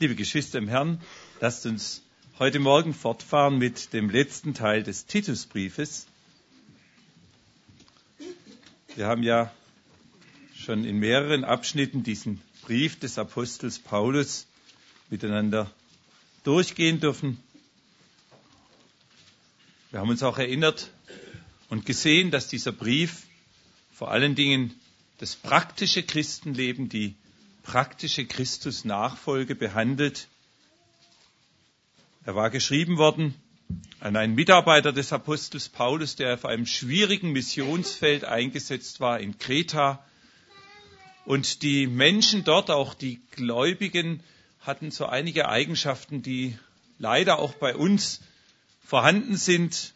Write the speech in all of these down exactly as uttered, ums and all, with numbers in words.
Liebe Geschwister im Herrn, lasst uns heute Morgen fortfahren mit dem letzten Teil des Titusbriefes. Wir haben ja schon in mehreren Abschnitten diesen Brief des Apostels Paulus miteinander durchgehen dürfen. Wir haben uns auch erinnert und gesehen, dass dieser Brief vor allen Dingen das praktische Christenleben, die praktische Christusnachfolge behandelt. Er war geschrieben worden an einen Mitarbeiter des Apostels Paulus, der auf einem schwierigen Missionsfeld eingesetzt war in Kreta. Und die Menschen dort, auch die Gläubigen, hatten so einige Eigenschaften, die leider auch bei uns vorhanden sind.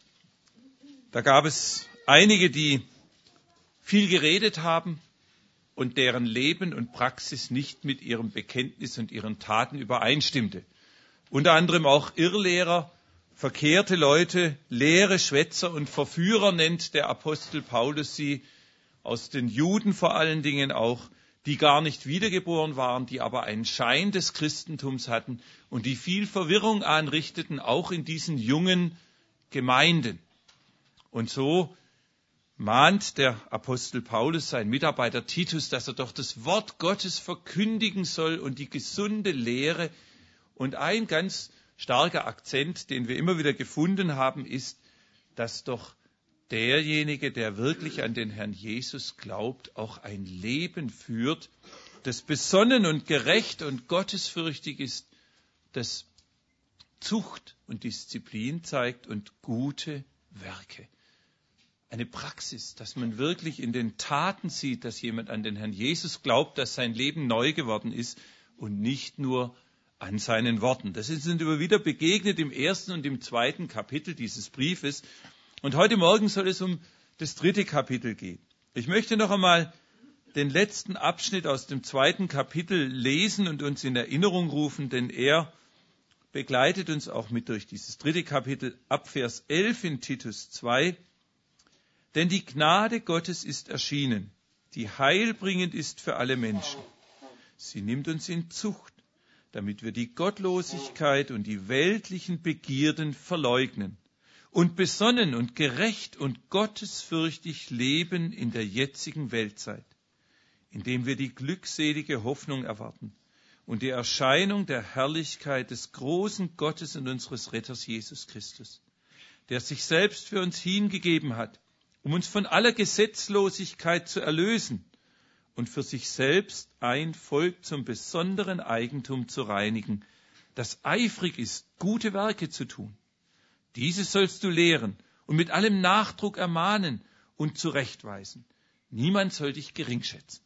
Da gab es einige, die viel geredet haben und deren Leben und Praxis nicht mit ihrem Bekenntnis und ihren Taten übereinstimmte. Unter anderem auch Irrlehrer, verkehrte Leute, leere Schwätzer und Verführer nennt der Apostel Paulus sie, aus den Juden vor allen Dingen auch, die gar nicht wiedergeboren waren, die aber einen Schein des Christentums hatten und die viel Verwirrung anrichteten, auch in diesen jungen Gemeinden. Und so mahnt der Apostel Paulus seinen Mitarbeiter Titus, dass er doch das Wort Gottes verkündigen soll und die gesunde Lehre. Und ein ganz starker Akzent, den wir immer wieder gefunden haben, ist, dass doch derjenige, der wirklich an den Herrn Jesus glaubt, auch ein Leben führt, das besonnen und gerecht und gottesfürchtig ist, das Zucht und Disziplin zeigt und gute Werke. Eine Praxis, dass man wirklich in den Taten sieht, dass jemand an den Herrn Jesus glaubt, dass sein Leben neu geworden ist und nicht nur an seinen Worten. Das ist uns immer wieder begegnet im ersten und im zweiten Kapitel dieses Briefes. Und heute Morgen soll es um das dritte Kapitel gehen. Ich möchte noch einmal den letzten Abschnitt aus dem zweiten Kapitel lesen und uns in Erinnerung rufen, denn er begleitet uns auch mit durch dieses dritte Kapitel ab Vers elf in Titus zwei. Denn die Gnade Gottes ist erschienen, die heilbringend ist für alle Menschen. Sie nimmt uns in Zucht, damit wir die Gottlosigkeit und die weltlichen Begierden verleugnen und besonnen und gerecht und gottesfürchtig leben in der jetzigen Weltzeit, indem wir die glückselige Hoffnung erwarten und die Erscheinung der Herrlichkeit des großen Gottes und unseres Retters Jesus Christus, der sich selbst für uns hingegeben hat, um uns von aller Gesetzlosigkeit zu erlösen und für sich selbst ein Volk zum besonderen Eigentum zu reinigen, das eifrig ist, gute Werke zu tun. Diese sollst du lehren und mit allem Nachdruck ermahnen und zurechtweisen. Niemand soll dich geringschätzen.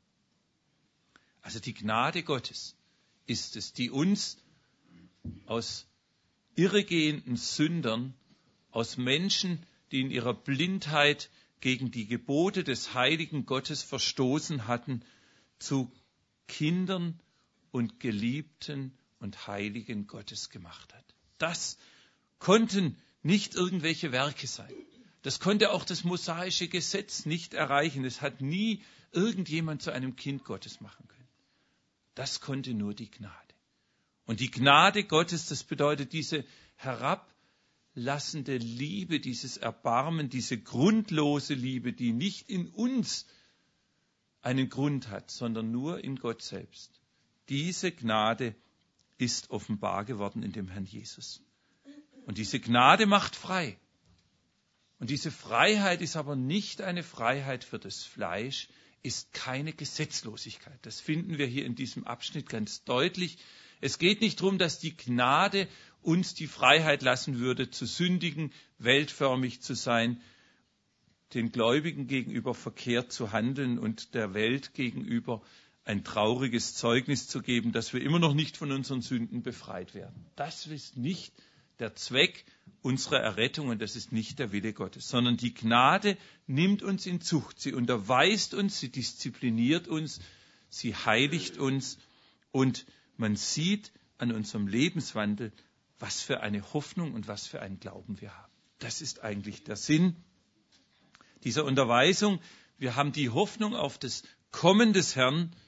Also die Gnade Gottes ist es, die uns aus irregehenden Sündern, aus Menschen, die in ihrer Blindheit gegen die Gebote des heiligen Gottes verstoßen hatten, zu Kindern und Geliebten und Heiligen Gottes gemacht hat. Das konnten nicht irgendwelche Werke sein. Das konnte auch das mosaische Gesetz nicht erreichen. Es hat nie irgendjemand zu einem Kind Gottes machen können. Das konnte nur die Gnade. Und die Gnade Gottes, das bedeutet diese herab lassende Liebe, dieses Erbarmen, diese grundlose Liebe, die nicht in uns einen Grund hat, sondern nur in Gott selbst. Diese Gnade ist offenbar geworden in dem Herrn Jesus. Und diese Gnade macht frei. Und diese Freiheit ist aber nicht eine Freiheit für das Fleisch, ist keine Gesetzlosigkeit. Das finden wir hier in diesem Abschnitt ganz deutlich. Es geht nicht darum, dass die Gnade uns die Freiheit lassen würde, zu sündigen, weltförmig zu sein, den Gläubigen gegenüber verkehrt zu handeln und der Welt gegenüber ein trauriges Zeugnis zu geben, dass wir immer noch nicht von unseren Sünden befreit werden. Das ist nicht der Zweck unserer Errettung und das ist nicht der Wille Gottes, sondern die Gnade nimmt uns in Zucht. Sie unterweist uns, sie diszipliniert uns, sie heiligt uns und man sieht an unserem Lebenswandel, was für eine Hoffnung und was für einen Glauben wir haben. Das ist eigentlich der Sinn dieser Unterweisung. Wir haben die Hoffnung auf das Kommen des Herrn,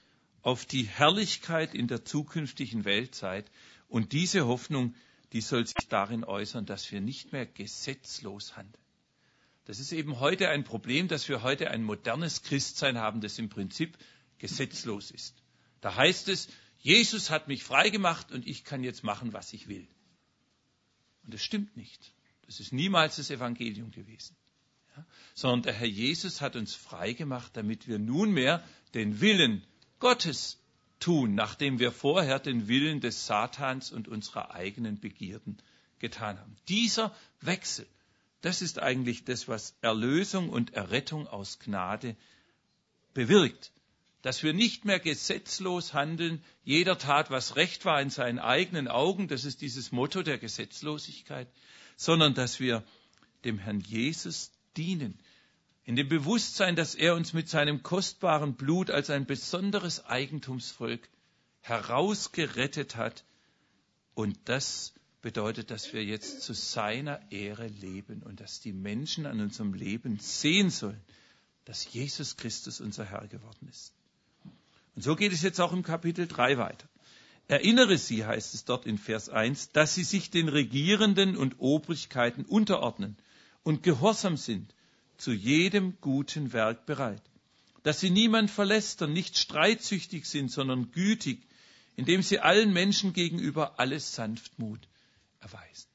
auf die Herrlichkeit in der zukünftigen Weltzeit. Und diese Hoffnung, die soll sich darin äußern, dass wir nicht mehr gesetzlos handeln. Das ist eben heute ein Problem, dass wir heute ein modernes Christsein haben, das im Prinzip gesetzlos ist. Da heißt es, Jesus hat mich freigemacht und ich kann jetzt machen, was ich will. Und das stimmt nicht. Das ist niemals das Evangelium gewesen. Ja? Sondern der Herr Jesus hat uns freigemacht, damit wir nunmehr den Willen Gottes tun, nachdem wir vorher den Willen des Satans und unserer eigenen Begierden getan haben. Dieser Wechsel, das ist eigentlich das, was Erlösung und Errettung aus Gnade bewirkt. Dass wir nicht mehr gesetzlos handeln, jeder tat, was recht war in seinen eigenen Augen, das ist dieses Motto der Gesetzlosigkeit, sondern dass wir dem Herrn Jesus dienen, in dem Bewusstsein, dass er uns mit seinem kostbaren Blut als ein besonderes Eigentumsvolk herausgerettet hat. Und das bedeutet, dass wir jetzt zu seiner Ehre leben und dass die Menschen an unserem Leben sehen sollen, dass Jesus Christus unser Herr geworden ist. Und so geht es jetzt auch im Kapitel drei weiter. Erinnere sie, heißt es dort in Vers eins, dass sie sich den Regierenden und Obrigkeiten unterordnen und gehorsam sind, zu jedem guten Werk bereit. Dass sie niemand verlästern, nicht streitsüchtig sind, sondern gütig, indem sie allen Menschen gegenüber alles Sanftmut erweisen.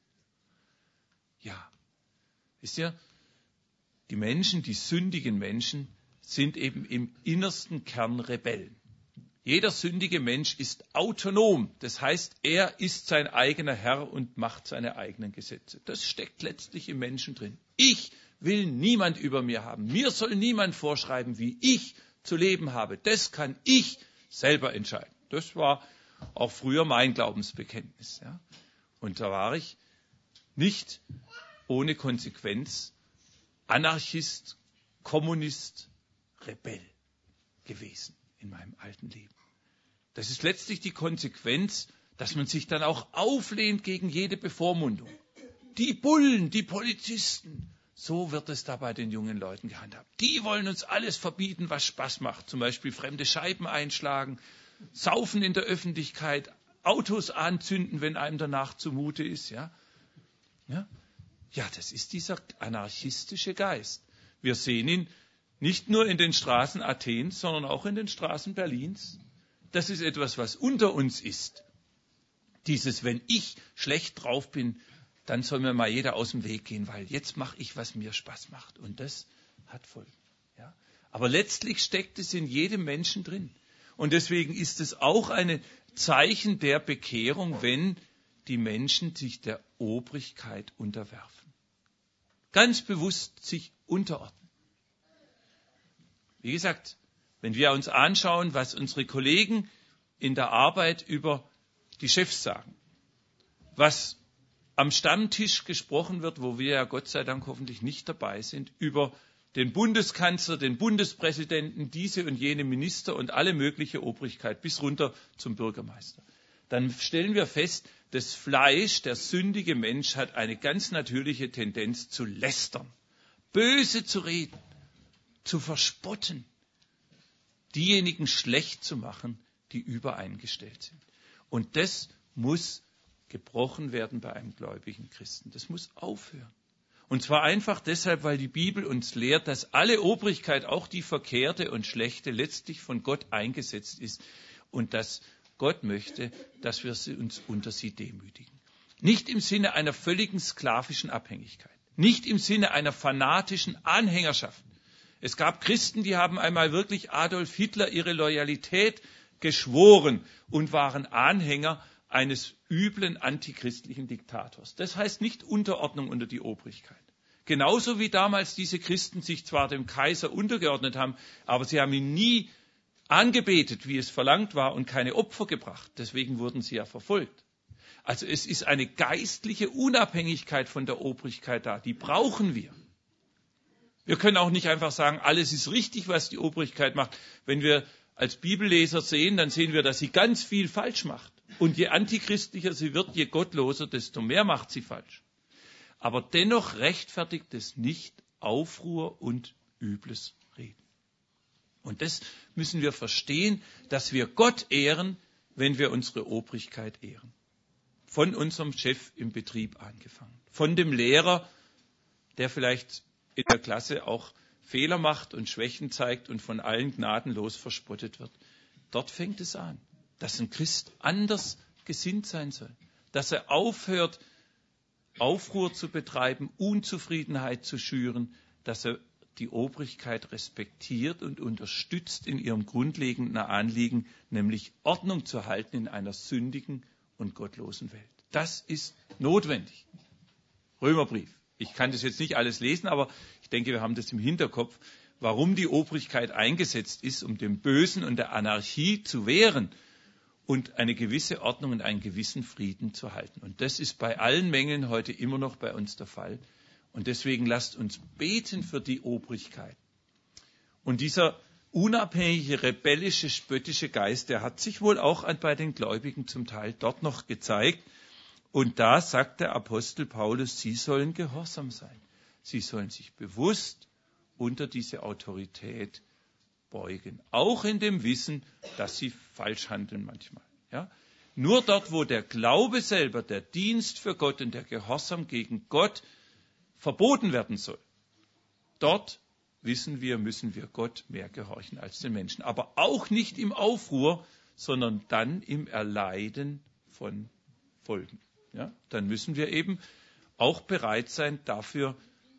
Ja, wisst ihr, die Menschen, die sündigen Menschen, sind eben im innersten Kern Rebellen. Jeder sündige Mensch ist autonom. Das heißt, er ist sein eigener Herr und macht seine eigenen Gesetze. Das steckt letztlich im Menschen drin. Ich will niemand über mir haben. Mir soll niemand vorschreiben, wie ich zu leben habe. Das kann ich selber entscheiden. Das war auch früher mein Glaubensbekenntnis. Ja. Und da war ich nicht ohne Konsequenz Anarchist, Kommunist, Rebell gewesen in meinem alten Leben. Das ist letztlich die Konsequenz, dass man sich dann auch auflehnt gegen jede Bevormundung. Die Bullen, die Polizisten, so wird es da bei den jungen Leuten gehandhabt. Die wollen uns alles verbieten, was Spaß macht. Zum Beispiel fremde Scheiben einschlagen, saufen in der Öffentlichkeit, Autos anzünden, wenn einem danach zumute ist. Ja, ja? Ja, das ist dieser anarchistische Geist. Wir sehen ihn nicht nur in den Straßen Athens, sondern auch in den Straßen Berlins. Das ist etwas, was unter uns ist. Dieses, wenn ich schlecht drauf bin, dann soll mir mal jeder aus dem Weg gehen, weil jetzt mache ich, was mir Spaß macht. Und das hat Folgen. Ja? Aber letztlich steckt es in jedem Menschen drin. Und deswegen ist es auch ein Zeichen der Bekehrung, wenn die Menschen sich der Obrigkeit unterwerfen. Ganz bewusst sich unterordnen. Wie gesagt, wenn wir uns anschauen, was unsere Kollegen in der Arbeit über die Chefs sagen, was am Stammtisch gesprochen wird, wo wir ja Gott sei Dank hoffentlich nicht dabei sind, über den Bundeskanzler, den Bundespräsidenten, diese und jene Minister und alle mögliche Obrigkeit bis runter zum Bürgermeister. Dann stellen wir fest, das Fleisch, der sündige Mensch, hat eine ganz natürliche Tendenz zu lästern, böse zu reden, zu verspotten, diejenigen schlecht zu machen, die übereingestellt sind. Und das muss gebrochen werden bei einem gläubigen Christen. Das muss aufhören. Und zwar einfach deshalb, weil die Bibel uns lehrt, dass alle Obrigkeit, auch die verkehrte und schlechte, letztlich von Gott eingesetzt ist und dass Gott möchte, dass wir uns unter sie demütigen. Nicht im Sinne einer völligen sklavischen Abhängigkeit, nicht im Sinne einer fanatischen Anhängerschaft. Es gab Christen, die haben einmal wirklich Adolf Hitler ihre Loyalität geschworen und waren Anhänger eines üblen antichristlichen Diktators. Das heißt nicht Unterordnung unter die Obrigkeit. Genauso wie damals diese Christen sich zwar dem Kaiser untergeordnet haben, aber sie haben ihn nie angebetet, wie es verlangt war, und keine Opfer gebracht. Deswegen wurden sie ja verfolgt. Also es ist eine geistliche Unabhängigkeit von der Obrigkeit da. Die brauchen wir. Wir können auch nicht einfach sagen, alles ist richtig, was die Obrigkeit macht. Wenn wir als Bibelleser sehen, dann sehen wir, dass sie ganz viel falsch macht. Und je antichristlicher sie wird, je gottloser, desto mehr macht sie falsch. Aber dennoch rechtfertigt es nicht Aufruhr und übles Reden. Und das müssen wir verstehen, dass wir Gott ehren, wenn wir unsere Obrigkeit ehren. Von unserem Chef im Betrieb angefangen. Von dem Lehrer, der vielleicht in der Klasse auch Fehler macht und Schwächen zeigt und von allen gnadenlos verspottet wird. Dort fängt es an, dass ein Christ anders gesinnt sein soll. Dass er aufhört, Aufruhr zu betreiben, Unzufriedenheit zu schüren, dass er die Obrigkeit respektiert und unterstützt in ihrem grundlegenden Anliegen, nämlich Ordnung zu halten in einer sündigen und gottlosen Welt. Das ist notwendig. Römerbrief. Ich kann das jetzt nicht alles lesen, aber ich denke, wir haben das im Hinterkopf, warum die Obrigkeit eingesetzt ist, um dem Bösen und der Anarchie zu wehren und eine gewisse Ordnung und einen gewissen Frieden zu halten. Und das ist bei allen Mängeln heute immer noch bei uns der Fall. Und deswegen lasst uns beten für die Obrigkeit. Und dieser unabhängige, rebellische, spöttische Geist, der hat sich wohl auch bei den Gläubigen zum Teil dort noch gezeigt. Und da sagt der Apostel Paulus, sie sollen gehorsam sein. Sie sollen sich bewusst unter diese Autorität beugen. Auch in dem Wissen, dass sie falsch handeln manchmal. Ja? Nur dort, wo der Glaube selber, der Dienst für Gott und der Gehorsam gegen Gott verboten werden soll, dort wissen wir, müssen wir Gott mehr gehorchen als den Menschen. Aber auch nicht im Aufruhr, sondern dann im Erleiden von Folgen. Ja, dann müssen wir eben auch bereit sein, dafür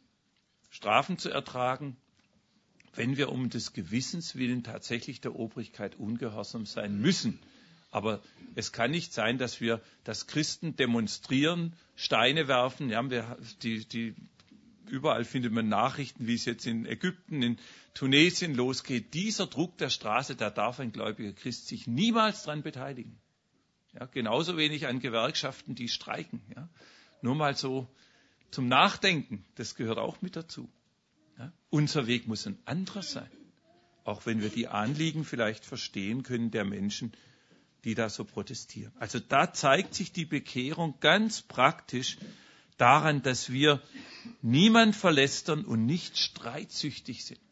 Strafen zu ertragen, wenn wir um des Gewissens willen tatsächlich der Obrigkeit ungehorsam sein müssen. Aber es kann nicht sein, dass wir, dass Christen demonstrieren, Steine werfen. Ja, wir, die, die, überall findet man Nachrichten, wie es jetzt in Ägypten, in Tunesien losgeht. Dieser Druck der Straße, da darf ein gläubiger Christ sich niemals dran beteiligen. Ja, genauso wenig an Gewerkschaften, die streiken. Ja. Nur mal so zum Nachdenken, das gehört auch mit dazu. Ja. Unser Weg muss ein anderer sein, auch wenn wir die Anliegen vielleicht verstehen können der Menschen, die da so protestieren. Also da zeigt sich die Bekehrung ganz praktisch daran, dass wir niemand verlästern und nicht streitsüchtig sind.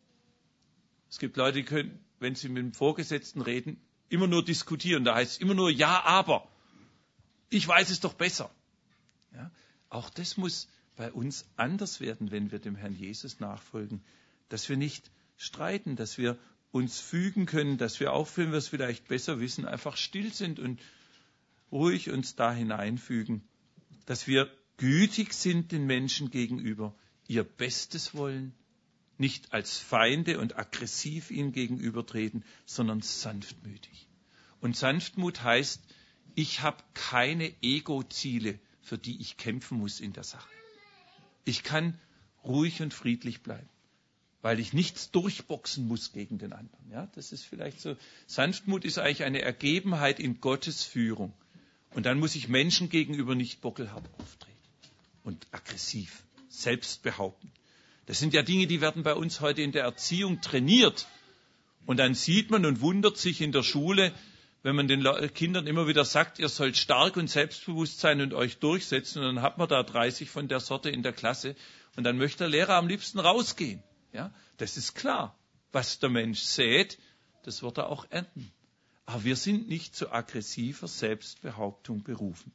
Es gibt Leute, die können, wenn sie mit dem Vorgesetzten reden, immer nur diskutieren. Da heißt es immer nur ja, aber. Ich weiß es doch besser. Ja, auch das muss bei uns anders werden, wenn wir dem Herrn Jesus nachfolgen. Dass wir nicht streiten, dass wir uns fügen können, dass wir auch, wenn wir es vielleicht besser wissen, einfach still sind und ruhig uns da hineinfügen. Dass wir gütig sind den Menschen gegenüber, ihr Bestes wollen, nicht als Feinde und aggressiv ihnen gegenübertreten, sondern sanftmütig. Und Sanftmut heißt, ich habe keine Ego-Ziele, für die ich kämpfen muss in der Sache. Ich kann ruhig und friedlich bleiben, weil ich nichts durchboxen muss gegen den anderen. Ja, das ist vielleicht so. Sanftmut ist eigentlich eine Ergebenheit in Gottes Führung. Und dann muss ich Menschen gegenüber nicht bockelhart auftreten und aggressiv, selbstbehaupten. Das sind ja Dinge, die werden bei uns heute in der Erziehung trainiert. Und dann sieht man und wundert sich in der Schule, wenn man den Kindern immer wieder sagt, ihr sollt stark und selbstbewusst sein und euch durchsetzen. Und dann hat man da dreißig von der Sorte in der Klasse. Und dann möchte der Lehrer am liebsten rausgehen. Ja, das ist klar. Was der Mensch sät, das wird er auch ernten. Aber wir sind nicht zu aggressiver Selbstbehauptung berufen.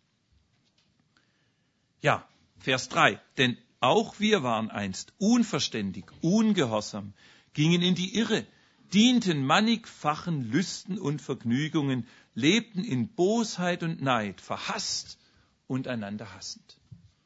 Ja, Vers drei. Denn auch wir waren einst unverständig, ungehorsam, gingen in die Irre, dienten mannigfachen Lüsten und Vergnügungen, lebten in Bosheit und Neid, verhasst und einander hassend.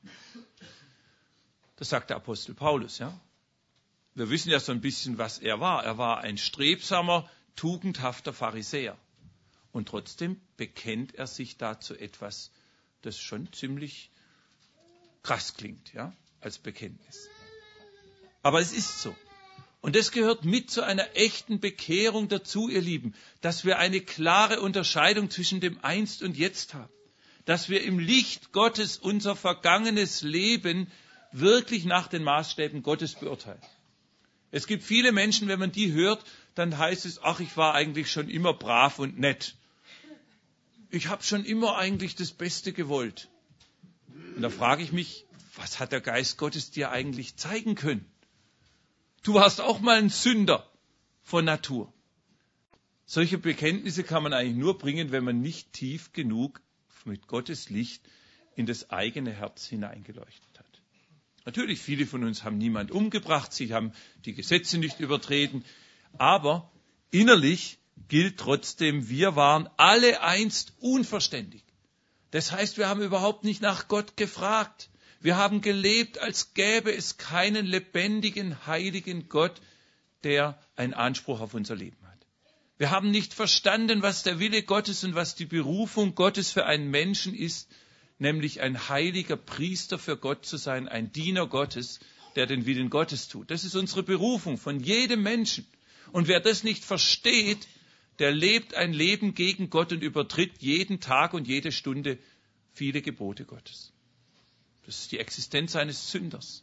Das sagt der Apostel Paulus, ja. Wir wissen ja so ein bisschen, was er war. Er war ein strebsamer, tugendhafter Pharisäer. Und trotzdem bekennt er sich da zu etwas, das schon ziemlich krass klingt, ja, als Bekenntnis. Aber es ist so. Und das gehört mit zu einer echten Bekehrung dazu, ihr Lieben, dass wir eine klare Unterscheidung zwischen dem Einst und Jetzt haben. Dass wir im Licht Gottes unser vergangenes Leben wirklich nach den Maßstäben Gottes beurteilen. Es gibt viele Menschen, wenn man die hört, dann heißt es, ach, ich war eigentlich schon immer brav und nett. Ich habe schon immer eigentlich das Beste gewollt. Und da frage ich mich, was hat der Geist Gottes dir eigentlich zeigen können? Du warst auch mal ein Sünder von Natur. Solche Bekenntnisse kann man eigentlich nur bringen, wenn man nicht tief genug mit Gottes Licht in das eigene Herz hineingeleuchtet hat. Natürlich, viele von uns haben niemand umgebracht, sie haben die Gesetze nicht übertreten, aber innerlich gilt trotzdem, wir waren alle einst unverständig. Das heißt, wir haben überhaupt nicht nach Gott gefragt. Wir haben gelebt, als gäbe es keinen lebendigen, heiligen Gott, der einen Anspruch auf unser Leben hat. Wir haben nicht verstanden, was der Wille Gottes und was die Berufung Gottes für einen Menschen ist, nämlich ein heiliger Priester für Gott zu sein, ein Diener Gottes, der den Willen Gottes tut. Das ist unsere Berufung von jedem Menschen. Und wer das nicht versteht, der lebt ein Leben gegen Gott und übertritt jeden Tag und jede Stunde viele Gebote Gottes. Das ist die Existenz eines Sünders.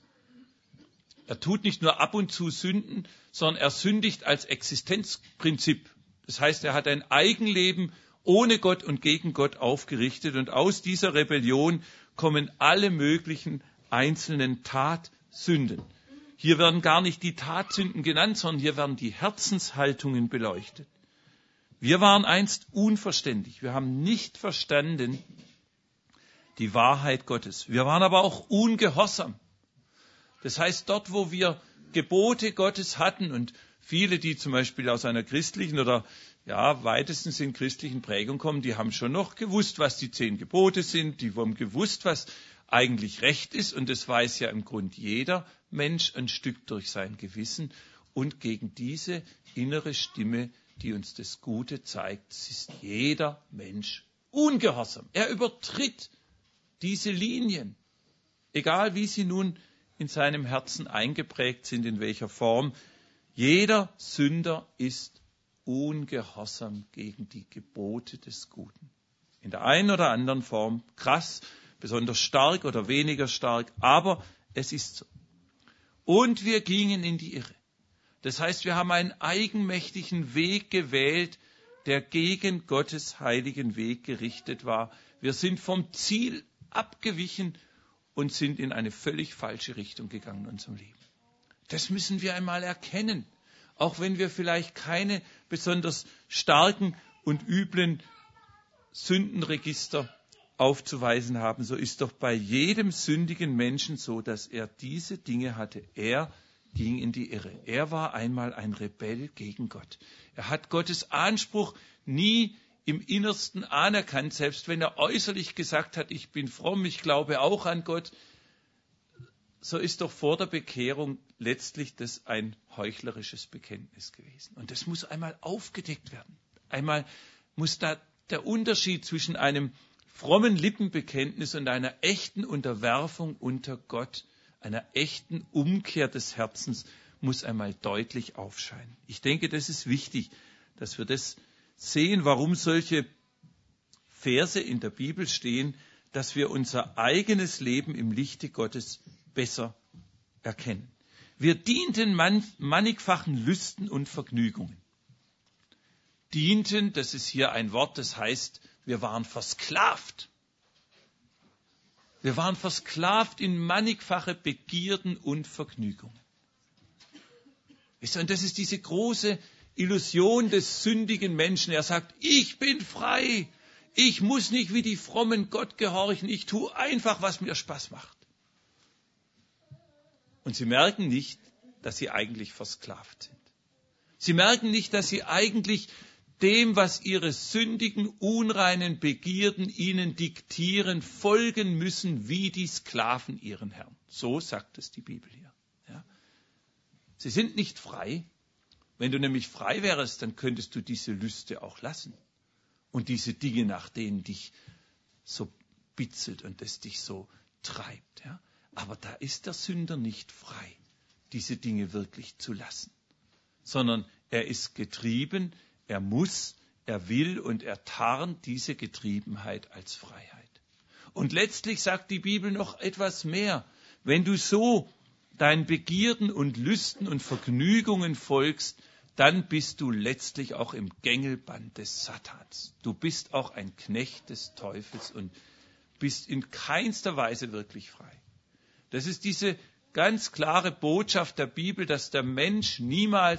Er tut nicht nur ab und zu Sünden, sondern er sündigt als Existenzprinzip. Das heißt, er hat ein Eigenleben ohne Gott und gegen Gott aufgerichtet. Und aus dieser Rebellion kommen alle möglichen einzelnen Tatsünden. Hier werden gar nicht die Tatsünden genannt, sondern hier werden die Herzenshaltungen beleuchtet. Wir waren einst unverständig. Wir haben nicht verstanden die Wahrheit Gottes. Wir waren aber auch ungehorsam. Das heißt, dort, wo wir Gebote Gottes hatten und viele, die zum Beispiel aus einer christlichen oder ja, weitestens in christlichen Prägung kommen, die haben schon noch gewusst, was die zehn Gebote sind, die haben gewusst, was eigentlich Recht ist, und das weiß ja im Grund jeder Mensch ein Stück durch sein Gewissen, und gegen diese innere Stimme, die uns das Gute zeigt, ist jeder Mensch ungehorsam. Er übertritt diese Linien, egal wie sie nun in seinem Herzen eingeprägt sind, in welcher Form. Jeder Sünder ist ungehorsam gegen die Gebote des Guten. In der einen oder anderen Form, krass, besonders stark oder weniger stark, aber es ist so. Und wir gingen in die Irre. Das heißt, wir haben einen eigenmächtigen Weg gewählt, der gegen Gottes heiligen Weg gerichtet war. Wir sind vom Ziel abgewichen und sind in eine völlig falsche Richtung gegangen in unserem Leben. Das müssen wir einmal erkennen. Auch wenn wir vielleicht keine besonders starken und üblen Sündenregister aufzuweisen haben, so ist doch bei jedem sündigen Menschen so, dass er diese Dinge hatte. Er ging in die Irre. Er war einmal ein Rebell gegen Gott. Er hat Gottes Anspruch nie im Innersten anerkannt, selbst wenn er äußerlich gesagt hat, ich bin fromm, ich glaube auch an Gott. So ist doch vor der Bekehrung letztlich das ein heuchlerisches Bekenntnis gewesen. Und das muss einmal aufgedeckt werden. Einmal muss da der Unterschied zwischen einem frommen Lippenbekenntnis und einer echten Unterwerfung unter Gott, einer echten Umkehr des Herzens, muss einmal deutlich aufscheinen. Ich denke, das ist wichtig, dass wir das sehen, warum solche Verse in der Bibel stehen, dass wir unser eigenes Leben im Lichte Gottes besser erkennen. Wir dienten man, mannigfachen Lüsten und Vergnügungen. Dienten, das ist hier ein Wort, das heißt, wir waren versklavt. Wir waren versklavt in mannigfache Begierden und Vergnügungen. Und das ist diese große Illusion des sündigen Menschen. Er sagt, ich bin frei. Ich muss nicht wie die frommen Gott gehorchen. Ich tue einfach, was mir Spaß macht. Und sie merken nicht, dass sie eigentlich versklavt sind. Sie merken nicht, dass sie eigentlich dem, was ihre sündigen, unreinen Begierden ihnen diktieren, folgen müssen wie die Sklaven ihren Herrn. So sagt es die Bibel hier. Ja. Sie sind nicht frei. Wenn du nämlich frei wärst, dann könntest du diese Lüste auch lassen. Und diese Dinge, nach denen dich so bitzelt und es dich so treibt. Ja. Aber da ist der Sünder nicht frei, diese Dinge wirklich zu lassen. Sondern er ist getrieben, er muss, er will und er tarnt diese Getriebenheit als Freiheit. Und letztlich sagt die Bibel noch etwas mehr. Wenn du so deinen Begierden und Lüsten und Vergnügungen folgst, dann bist du letztlich auch im Gängelband des Satans. Du bist auch ein Knecht des Teufels und bist in keinster Weise wirklich frei. Das ist diese ganz klare Botschaft der Bibel, dass der Mensch niemals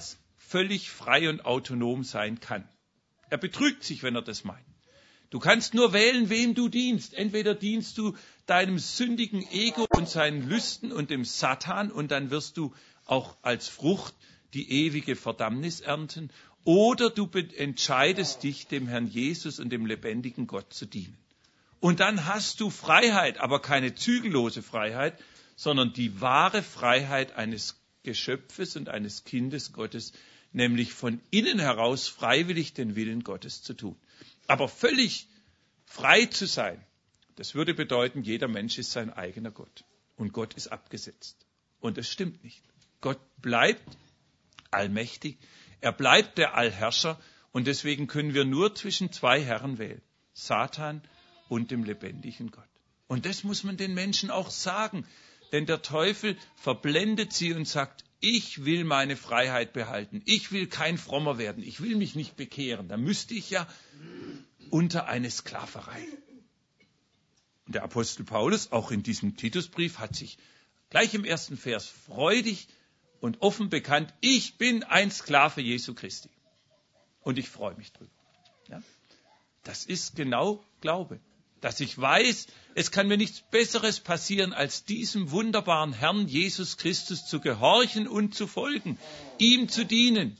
völlig frei und autonom sein kann. Er betrügt sich, wenn er das meint. Du kannst nur wählen, wem du dienst. Entweder dienst du deinem sündigen Ego und seinen Lüsten und dem Satan und dann wirst du auch als Frucht die ewige Verdammnis ernten. Oder du entscheidest dich, dem Herrn Jesus und dem lebendigen Gott zu dienen. Und dann hast du Freiheit, aber keine zügellose Freiheit, sondern die wahre Freiheit eines Geschöpfes und eines Kindes Gottes, nämlich von innen heraus freiwillig den Willen Gottes zu tun. Aber völlig frei zu sein, das würde bedeuten, jeder Mensch ist sein eigener Gott. Und Gott ist abgesetzt. Und das stimmt nicht. Gott bleibt allmächtig. Er bleibt der Allherrscher. Und deswegen können wir nur zwischen zwei Herren wählen. Satan und dem lebendigen Gott. Und das muss man den Menschen auch sagen. Denn der Teufel verblendet sie und sagt, ich will meine Freiheit behalten. Ich will kein Frommer werden. Ich will mich nicht bekehren. Da müsste ich ja unter eine Sklaverei. Und der Apostel Paulus, auch in diesem Titusbrief, hat sich gleich im ersten Vers freudig und offen bekannt, ich bin ein Sklave Jesu Christi. Und ich freue mich drüber. Ja? Das ist genau Glaube. Dass ich weiß, es kann mir nichts Besseres passieren, als diesem wunderbaren Herrn Jesus Christus zu gehorchen und zu folgen, ihm zu dienen.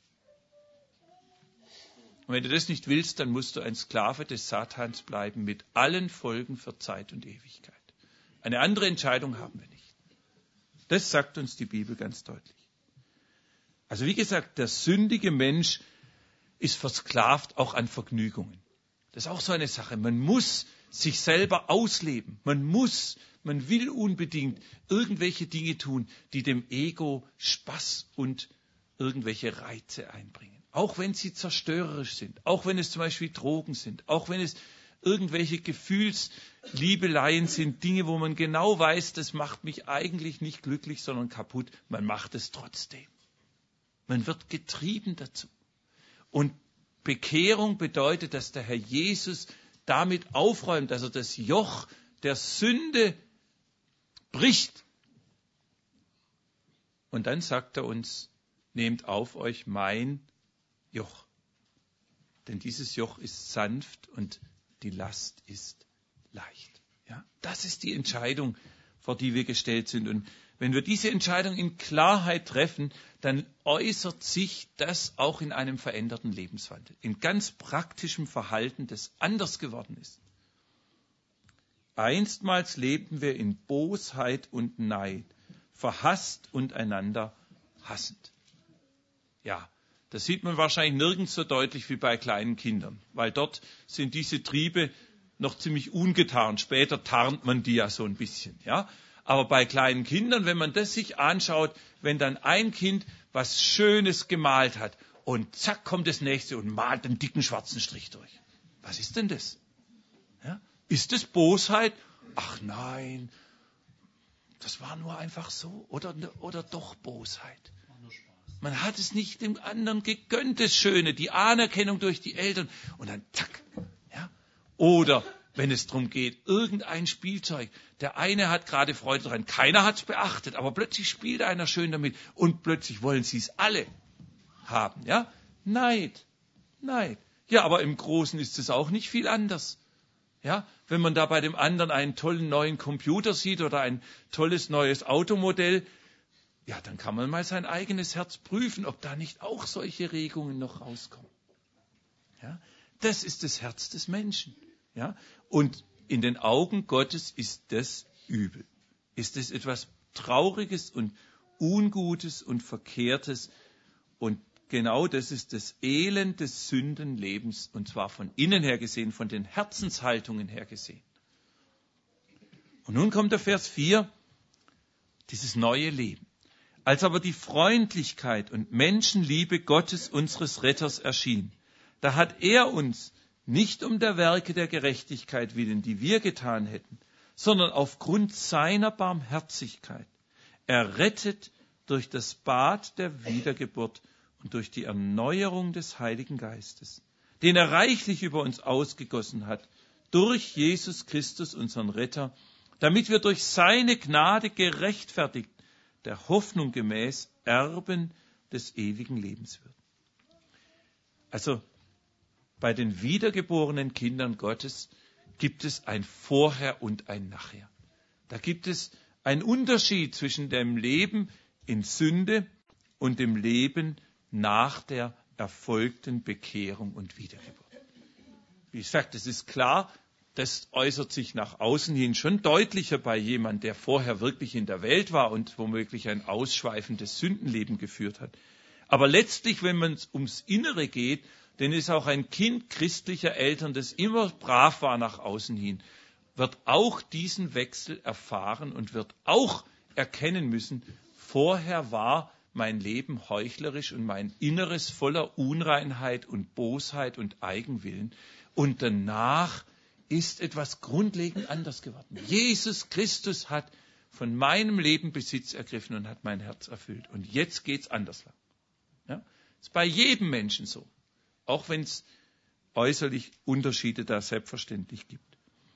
Und wenn du das nicht willst, dann musst du ein Sklave des Satans bleiben, mit allen Folgen für Zeit und Ewigkeit. Eine andere Entscheidung haben wir nicht. Das sagt uns die Bibel ganz deutlich. Also wie gesagt, der sündige Mensch ist versklavt auch an Vergnügungen. Das ist auch so eine Sache. Man muss sich selber ausleben. Man muss, man will unbedingt irgendwelche Dinge tun, die dem Ego Spaß und irgendwelche Reize einbringen. Auch wenn sie zerstörerisch sind. Auch wenn es zum Beispiel Drogen sind. Auch wenn es irgendwelche Gefühlsliebeleien sind. Dinge, wo man genau weiß, das macht mich eigentlich nicht glücklich, sondern kaputt. Man macht es trotzdem. Man wird getrieben dazu. Und Bekehrung bedeutet, dass der Herr Jesus damit aufräumt, dass er das Joch der Sünde bricht. Und dann sagt er uns, nehmt auf euch mein Joch. Denn dieses Joch ist sanft und die Last ist leicht. Ja? Das ist die Entscheidung, vor die wir gestellt sind. Und wenn wir diese Entscheidung in Klarheit treffen, dann äußert sich das auch in einem veränderten Lebenswandel, in ganz praktischem Verhalten, das anders geworden ist. Einstmals lebten wir in Bosheit und Neid, verhasst und einander hassend. Ja, das sieht man wahrscheinlich nirgends so deutlich wie bei kleinen Kindern, weil dort sind diese Triebe noch ziemlich ungetarnt. Später tarnt man die ja so ein bisschen, ja. Aber bei kleinen Kindern, wenn man das sich anschaut, wenn dann ein Kind was Schönes gemalt hat und zack kommt das nächste und malt einen dicken schwarzen Strich durch. Was ist denn das? Ja? Ist das Bosheit? Ach nein, das war nur einfach so. Oder, oder doch Bosheit. Man hat es nicht dem anderen gegönnt, das Schöne, die Anerkennung durch die Eltern und dann zack. Ja? Oder wenn es darum geht, irgendein Spielzeug. Der eine hat gerade Freude daran, keiner hat es beachtet, aber plötzlich spielt einer schön damit und plötzlich wollen sie es alle haben. Ja? Neid, Neid. Ja, aber im Großen ist es auch nicht viel anders. Ja? Wenn man da bei dem anderen einen tollen neuen Computer sieht oder ein tolles neues Automodell, ja, dann kann man mal sein eigenes Herz prüfen, ob da nicht auch solche Regungen noch rauskommen. Ja? Das ist das Herz des Menschen. Ja? Und in den Augen Gottes ist das übel. Ist es etwas Trauriges und Ungutes und Verkehrtes. Und genau das ist das Elend des Sündenlebens. Und zwar von innen her gesehen, von den Herzenshaltungen her gesehen. Und nun kommt der Vers vier, dieses neue Leben. Als aber die Freundlichkeit und Menschenliebe Gottes, unseres Retters, erschien, da hat er uns nicht um der Werke der Gerechtigkeit willen, die wir getan hätten, sondern aufgrund seiner Barmherzigkeit errettet durch das Bad der Wiedergeburt und durch die Erneuerung des Heiligen Geistes, den er reichlich über uns ausgegossen hat, durch Jesus Christus, unseren Retter, damit wir durch seine Gnade gerechtfertigt, der Hoffnung gemäß Erben des ewigen Lebens wird. Also bei den wiedergeborenen Kindern Gottes gibt es ein Vorher und ein Nachher. Da gibt es einen Unterschied zwischen dem Leben in Sünde und dem Leben nach der erfolgten Bekehrung und Wiedergeburt. Wie gesagt, es ist klar, das äußert sich nach außen hin schon deutlicher bei jemandem, der vorher wirklich in der Welt war und womöglich ein ausschweifendes Sündenleben geführt hat. Aber letztlich, wenn man ums Innere geht, dann ist auch ein Kind christlicher Eltern, das immer brav war nach außen hin, wird auch diesen Wechsel erfahren und wird auch erkennen müssen, vorher war mein Leben heuchlerisch und mein Inneres voller Unreinheit und Bosheit und Eigenwillen. Und danach ist etwas grundlegend anders geworden. Jesus Christus hat von meinem Leben Besitz ergriffen und hat mein Herz erfüllt. Und jetzt geht's anders lang. Ja? Das ist bei jedem Menschen so. Auch wenn es äußerlich Unterschiede da selbstverständlich gibt.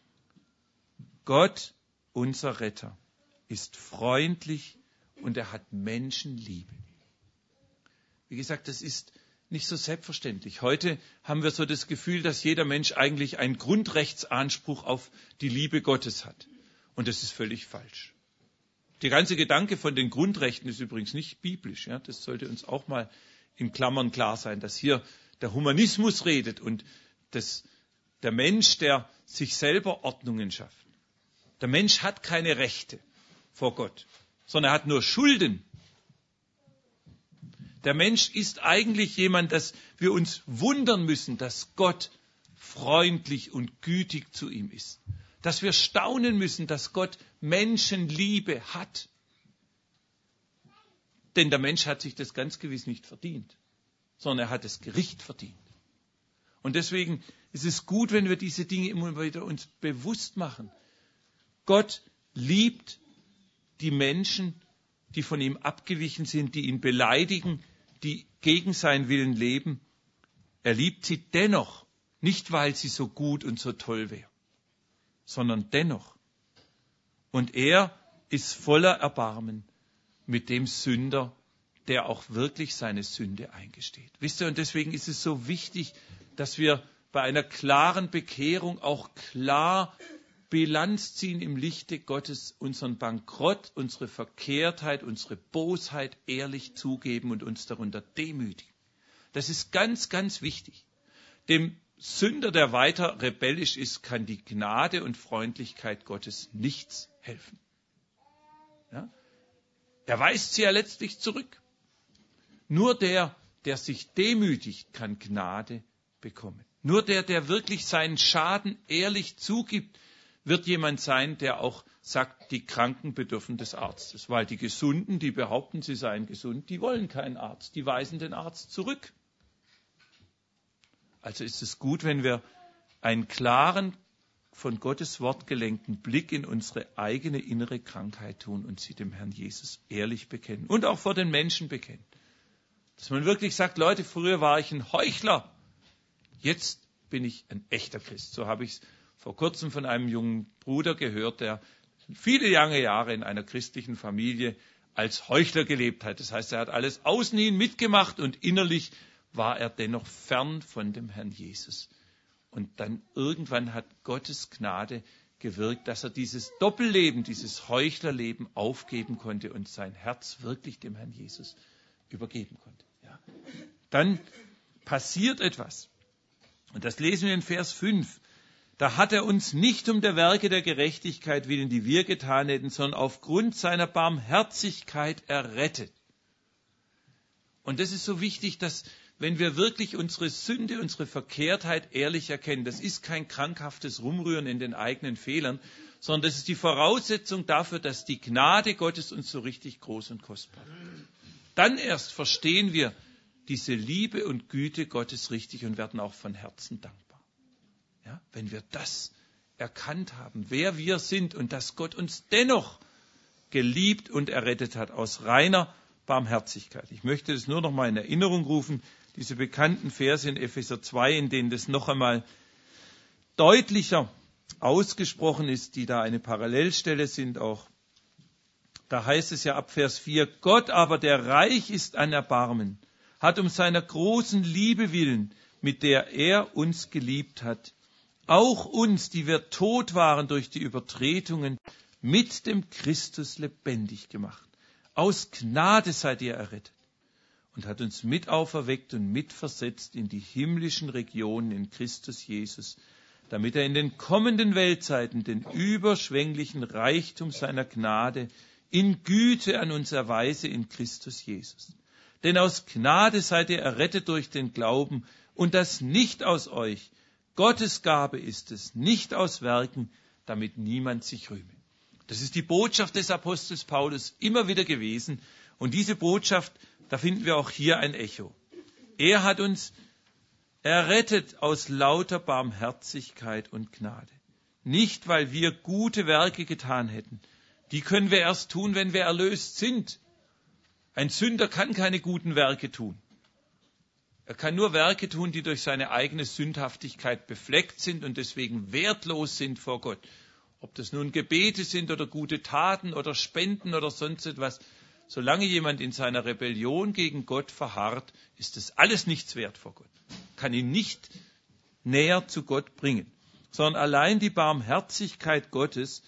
Gott, unser Retter, ist freundlich und er hat Menschenliebe. Wie gesagt, das ist nicht so selbstverständlich. Heute haben wir so das Gefühl, dass jeder Mensch eigentlich einen Grundrechtsanspruch auf die Liebe Gottes hat. Und das ist völlig falsch. Der ganze Gedanke von den Grundrechten ist übrigens nicht biblisch. Ja? Das sollte uns auch mal in Klammern klar sein, dass hier der Humanismus redet und das, der Mensch, der sich selber Ordnungen schafft. Der Mensch hat keine Rechte vor Gott, sondern er hat nur Schulden. Der Mensch ist eigentlich jemand, dass wir uns wundern müssen, dass Gott freundlich und gütig zu ihm ist. Dass wir staunen müssen, dass Gott Menschenliebe hat. Denn der Mensch hat sich das ganz gewiss nicht verdient, sondern er hat das Gericht verdient. Und deswegen ist es gut, wenn wir diese Dinge immer wieder uns bewusst machen. Gott liebt die Menschen, die von ihm abgewichen sind, die ihn beleidigen, die gegen seinen Willen leben. Er liebt sie dennoch, nicht weil sie so gut und so toll wären, sondern dennoch. Und er ist voller Erbarmen mit dem Sünder, der auch wirklich seine Sünde eingesteht. Wisst ihr, und deswegen ist es so wichtig, dass wir bei einer klaren Bekehrung auch klar Bilanz ziehen im Lichte Gottes, unseren Bankrott, unsere Verkehrtheit, unsere Bosheit ehrlich zugeben und uns darunter demütigen. Das ist ganz, ganz wichtig. Dem Sünder, der weiter rebellisch ist, kann die Gnade und Freundlichkeit Gottes nichts helfen. Ja? Er weist sie ja letztlich zurück. Nur der, der sich demütigt, kann Gnade bekommen. Nur der, der wirklich seinen Schaden ehrlich zugibt, wird jemand sein, der auch sagt, die Kranken bedürfen des Arztes. Weil die Gesunden, die behaupten, sie seien gesund, die wollen keinen Arzt. Die weisen den Arzt zurück. Also ist es gut, wenn wir einen klaren, von Gottes Wort gelenkten Blick in unsere eigene innere Krankheit tun und sie dem Herrn Jesus ehrlich bekennen. Und auch vor den Menschen bekennen. Dass man wirklich sagt, Leute, früher war ich ein Heuchler. Jetzt bin ich ein echter Christ. So habe ich es vor kurzem von einem jungen Bruder gehört, der viele lange Jahre in einer christlichen Familie als Heuchler gelebt hat. Das heißt, er hat alles außen hin mitgemacht und innerlich war er dennoch fern von dem Herrn Jesus. Und dann irgendwann hat Gottes Gnade gewirkt, dass er dieses Doppelleben, dieses Heuchlerleben aufgeben konnte und sein Herz wirklich dem Herrn Jesus übergeben konnte. Ja. Dann passiert etwas. Und das lesen wir in Vers fünf. Da hat er uns nicht um der Werke der Gerechtigkeit willen, die wir getan hätten, sondern aufgrund seiner Barmherzigkeit errettet. Und das ist so wichtig, dass wenn wir wirklich unsere Sünde, unsere Verkehrtheit ehrlich erkennen, das ist kein krankhaftes Rumrühren in den eigenen Fehlern, sondern das ist die Voraussetzung dafür, dass die Gnade Gottes uns so richtig groß und kostbar wird. Dann erst verstehen wir diese Liebe und Güte Gottes richtig und werden auch von Herzen dankbar. Ja, wenn wir das erkannt haben, wer wir sind und dass Gott uns dennoch geliebt und errettet hat aus reiner Barmherzigkeit. Ich möchte das nur noch mal in Erinnerung rufen, diese bekannten Verse in Epheser zwei, in denen das noch einmal deutlicher ausgesprochen ist, die da eine Parallelstelle sind, auch Da heißt es ja ab Vers vier, Gott aber, der reich ist an Erbarmen, hat um seiner großen Liebe willen, mit der er uns geliebt hat, auch uns, die wir tot waren durch die Übertretungen, mit dem Christus lebendig gemacht. Aus Gnade seid ihr errettet und hat uns mit auferweckt und mitversetzt in die himmlischen Regionen in Christus Jesus, damit er in den kommenden Weltzeiten den überschwänglichen Reichtum seiner Gnade in Güte an uns erweise in Christus Jesus. Denn aus Gnade seid ihr errettet durch den Glauben, und das nicht aus euch. Gottes Gabe ist es, nicht aus Werken, damit niemand sich rühme. Das ist die Botschaft des Apostels Paulus immer wieder gewesen. Und diese Botschaft, da finden wir auch hier ein Echo. Er hat uns errettet aus lauter Barmherzigkeit und Gnade. Nicht, weil wir gute Werke getan hätten. Die können wir erst tun, wenn wir erlöst sind. Ein Sünder kann keine guten Werke tun. Er kann nur Werke tun, die durch seine eigene Sündhaftigkeit befleckt sind und deswegen wertlos sind vor Gott. Ob das nun Gebete sind oder gute Taten oder Spenden oder sonst etwas. Solange jemand in seiner Rebellion gegen Gott verharrt, ist das alles nichts wert vor Gott. Kann ihn nicht näher zu Gott bringen. Sondern allein die Barmherzigkeit Gottes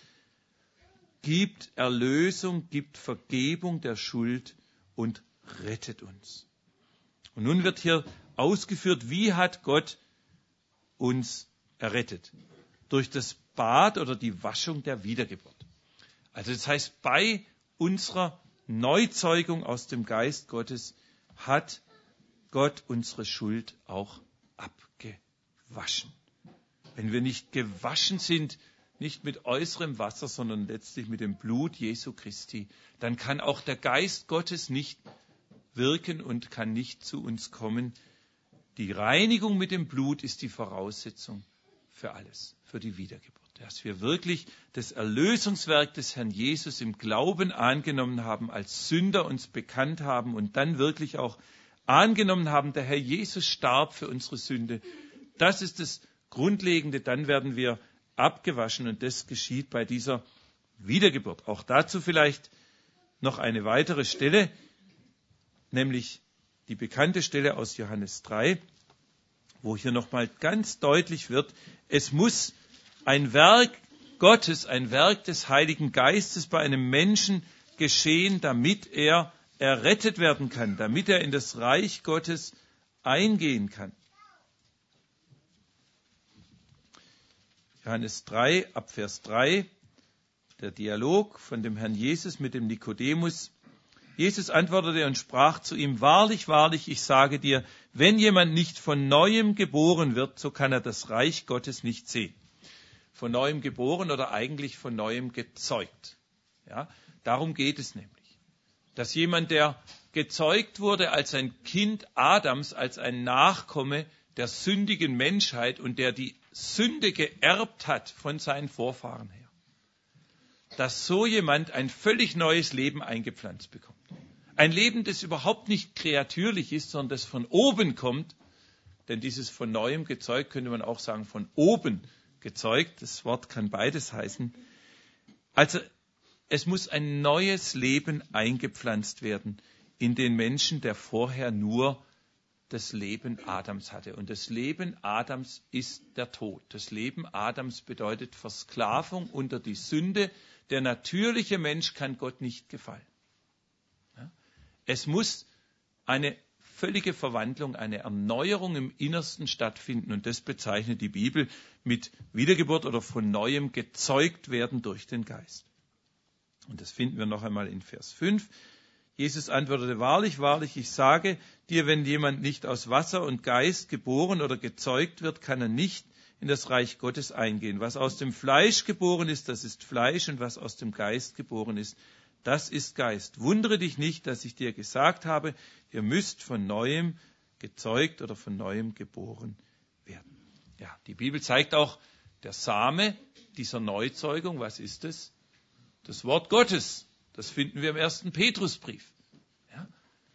gibt Erlösung, gibt Vergebung der Schuld und rettet uns. Und nun wird hier ausgeführt, wie hat Gott uns errettet? Durch das Bad oder die Waschung der Wiedergeburt. Also das heißt, bei unserer Neuzeugung aus dem Geist Gottes hat Gott unsere Schuld auch abgewaschen. Wenn wir nicht gewaschen sind, nicht mit äußerem Wasser, sondern letztlich mit dem Blut Jesu Christi, dann kann auch der Geist Gottes nicht wirken und kann nicht zu uns kommen. Die Reinigung mit dem Blut ist die Voraussetzung für alles, für die Wiedergeburt. Dass wir wirklich das Erlösungswerk des Herrn Jesus im Glauben angenommen haben, als Sünder uns bekannt haben und dann wirklich auch angenommen haben, der Herr Jesus starb für unsere Sünde. Das ist das Grundlegende, dann werden wir abgewaschen und das geschieht bei dieser Wiedergeburt. Auch dazu vielleicht noch eine weitere Stelle, nämlich die bekannte Stelle aus Johannes drei, wo hier nochmal ganz deutlich wird, es muss ein Werk Gottes, ein Werk des Heiligen Geistes bei einem Menschen geschehen, damit er errettet werden kann, damit er in das Reich Gottes eingehen kann. Johannes drei, ab Vers drei, der Dialog von dem Herrn Jesus mit dem Nikodemus. Jesus antwortete und sprach zu ihm, wahrlich, wahrlich, ich sage dir, wenn jemand nicht von Neuem geboren wird, so kann er das Reich Gottes nicht sehen. Von Neuem geboren oder eigentlich von Neuem gezeugt. Ja, darum geht es nämlich. Dass jemand, der gezeugt wurde als ein Kind Adams, als ein Nachkomme der sündigen Menschheit und der die Sünde geerbt hat von seinen Vorfahren her, dass so jemand ein völlig neues Leben eingepflanzt bekommt. Ein Leben, das überhaupt nicht kreatürlich ist, sondern das von oben kommt. Denn dieses von Neuem gezeugt, könnte man auch sagen, von oben gezeugt. Das Wort kann beides heißen. Also es muss ein neues Leben eingepflanzt werden in den Menschen, der vorher nur das Leben Adams hatte. Und das Leben Adams ist der Tod. Das Leben Adams bedeutet Versklavung unter die Sünde. Der natürliche Mensch kann Gott nicht gefallen. Ja? Es muss eine völlige Verwandlung, eine Erneuerung im Innersten stattfinden. Und das bezeichnet die Bibel mit Wiedergeburt oder von Neuem gezeugt werden durch den Geist. Und das finden wir noch einmal in Vers fünf. Jesus antwortete, wahrlich, wahrlich, ich sage dir, wenn jemand nicht aus Wasser und Geist geboren oder gezeugt wird, kann er nicht in das Reich Gottes eingehen. Was aus dem Fleisch geboren ist, das ist Fleisch, und was aus dem Geist geboren ist, das ist Geist. Wundere dich nicht, dass ich dir gesagt habe, ihr müsst von Neuem gezeugt oder von Neuem geboren werden. Ja, die Bibel zeigt auch, der Same dieser Neuzeugung, was ist es? Das Wort Gottes. Das finden wir im ersten Petrusbrief. Ja?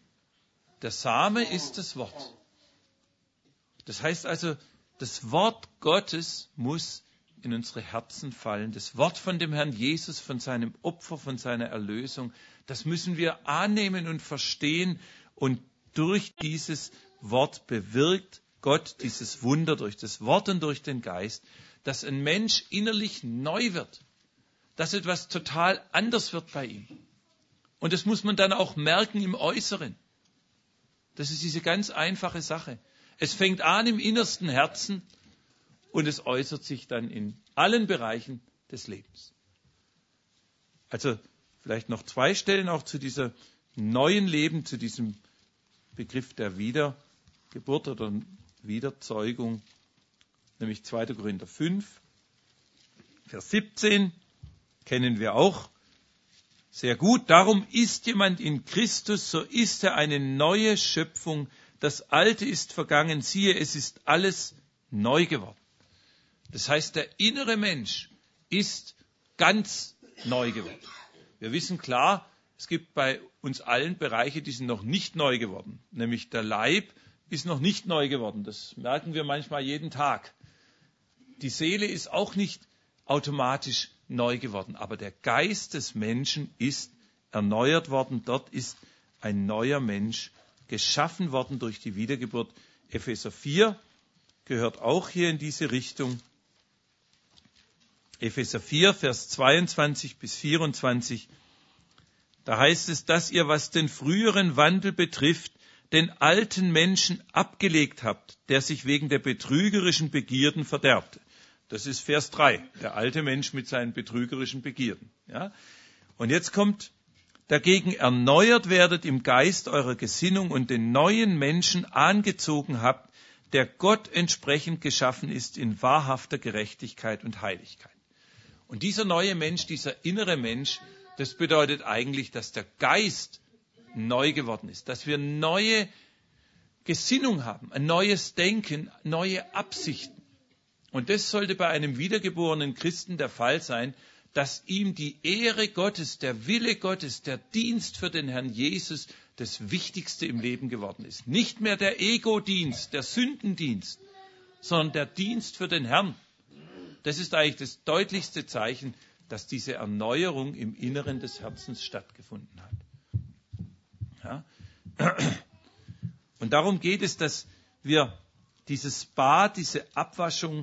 Der Same ist das Wort. Das heißt also, das Wort Gottes muss in unsere Herzen fallen. Das Wort von dem Herrn Jesus, von seinem Opfer, von seiner Erlösung, das müssen wir annehmen und verstehen. Und durch dieses Wort bewirkt Gott dieses Wunder, durch das Wort und durch den Geist, dass ein Mensch innerlich neu wird, dass etwas total anders wird bei ihm. Und das muss man dann auch merken im Äußeren. Das ist diese ganz einfache Sache. Es fängt an im innersten Herzen und es äußert sich dann in allen Bereichen des Lebens. Also vielleicht noch zwei Stellen auch zu dieser neuen Leben, zu diesem Begriff der Wiedergeburt oder Wiederzeugung, nämlich zweiter Korinther fünf, Vers siebzehn, kennen wir auch sehr gut. Darum ist jemand in Christus, so ist er eine neue Schöpfung. Das Alte ist vergangen, siehe, es ist alles neu geworden. Das heißt, der innere Mensch ist ganz neu geworden. Wir wissen klar, es gibt bei uns allen Bereiche, die sind noch nicht neu geworden. Nämlich der Leib ist noch nicht neu geworden. Das merken wir manchmal jeden Tag. Die Seele ist auch nicht automatisch neu geworden. Aber der Geist des Menschen ist erneuert worden. Dort ist ein neuer Mensch geschaffen worden durch die Wiedergeburt. Epheser vier gehört auch hier in diese Richtung. Epheser vier, Vers zweiundzwanzig bis vierundzwanzig. Da heißt es, dass ihr, was den früheren Wandel betrifft, den alten Menschen abgelegt habt, der sich wegen der betrügerischen Begierden verderbte. Das ist Vers drei, der alte Mensch mit seinen betrügerischen Begierden. Ja? Und jetzt kommt, dagegen erneuert werdet im Geist eurer Gesinnung und den neuen Menschen angezogen habt, der Gott entsprechend geschaffen ist in wahrhafter Gerechtigkeit und Heiligkeit. Und dieser neue Mensch, dieser innere Mensch, das bedeutet eigentlich, dass der Geist neu geworden ist, dass wir neue Gesinnung haben, ein neues Denken, neue Absichten. Und das sollte bei einem wiedergeborenen Christen der Fall sein, dass ihm die Ehre Gottes, der Wille Gottes, der Dienst für den Herrn Jesus das Wichtigste im Leben geworden ist. Nicht mehr der Ego-Dienst, der Sündendienst, sondern der Dienst für den Herrn. Das ist eigentlich das deutlichste Zeichen, dass diese Erneuerung im Inneren des Herzens stattgefunden hat. Ja? Und darum geht es, dass wir dieses Bad, diese Abwaschung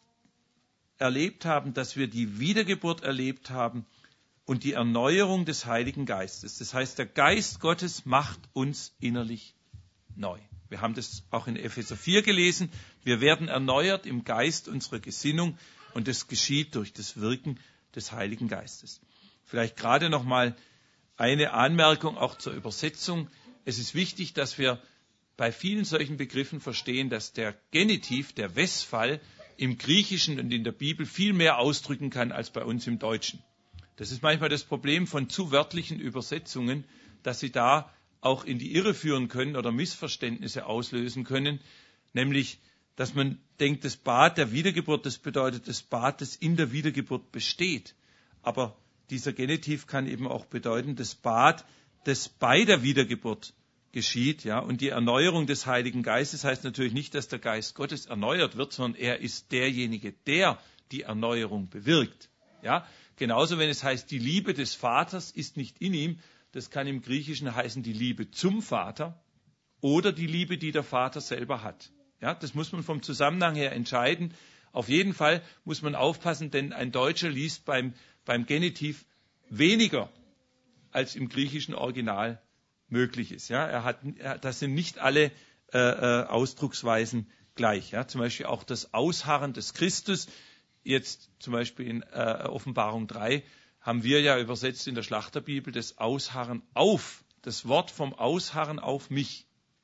erlebt haben, dass wir die Wiedergeburt erlebt haben und die Erneuerung des Heiligen Geistes. Das heißt, der Geist Gottes macht uns innerlich neu. Wir haben das auch in Epheser vier gelesen. Wir werden erneuert im Geist unserer Gesinnung und das geschieht durch das Wirken des Heiligen Geistes. Vielleicht gerade noch mal eine Anmerkung auch zur Übersetzung. Es ist wichtig, dass wir bei vielen solchen Begriffen verstehen, dass der Genitiv, der Wesfall, im Griechischen und in der Bibel viel mehr ausdrücken kann als bei uns im Deutschen. Das ist manchmal das Problem von zu wörtlichen Übersetzungen, dass sie da auch in die Irre führen können oder Missverständnisse auslösen können, nämlich, dass man denkt, das Bad der Wiedergeburt, das bedeutet das Bad, das in der Wiedergeburt besteht. Aber dieser Genitiv kann eben auch bedeuten, das Bad, das bei der Wiedergeburt geschieht, ja, und die Erneuerung des Heiligen Geistes heißt natürlich nicht, dass der Geist Gottes erneuert wird, sondern er ist derjenige, der die Erneuerung bewirkt, ja. Genauso, wenn es heißt, die Liebe des Vaters ist nicht in ihm, das kann im Griechischen heißen, die Liebe zum Vater oder die Liebe, die der Vater selber hat. Ja, das muss man vom Zusammenhang her entscheiden. Auf jeden Fall muss man aufpassen, denn ein Deutscher liest beim, beim Genitiv weniger, als im griechischen Original möglich ist. Ja, er hat, er, das sind nicht alle äh, äh, Ausdrucksweisen gleich. Ja, zum Beispiel auch das Ausharren des Christus. Jetzt zum Beispiel in äh, Offenbarung drei haben wir ja übersetzt in der Schlachterbibel das Ausharren auf, das Wort vom Ausharren auf mich.